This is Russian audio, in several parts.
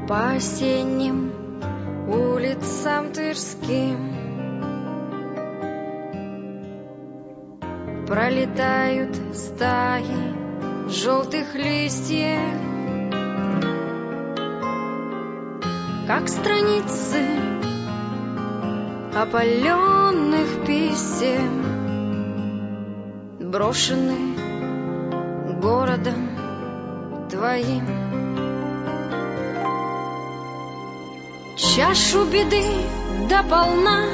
по осенним улицам тверским пролетают стаи желтых листьев, как страницы опаленных писем, брошены городом твоим. Чашу беды дополна,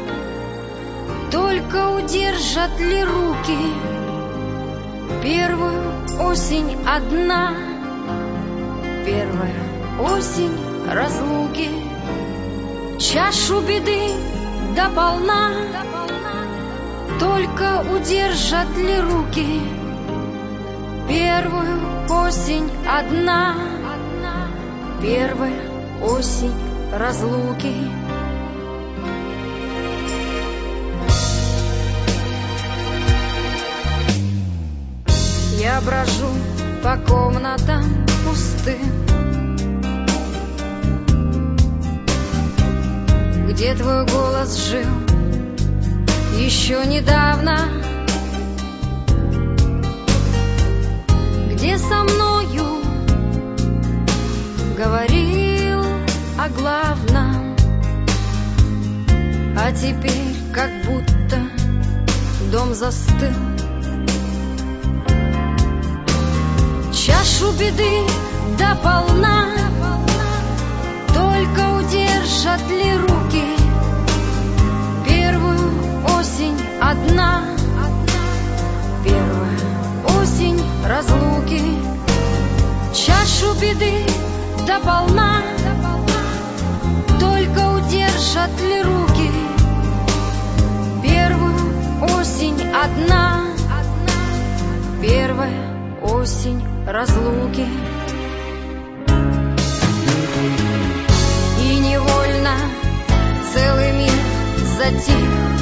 только удержат ли руки первую осень одна, первая осень разлуки. Чашу беды дополна, только удержат ли руки первую осень одна, первая осень разлуки. Я брожу по комнатам пустым, где твой голос жил еще недавно, где со мною говорил о главном, а теперь как будто дом застыл. Чашу беды дополна, только удержат ли руки первую осень одна, первая осень разлуки. Чашу беды дополна, только удержат ли руки первую осень одна, первая осень разлуки. И невольно целый мир затих,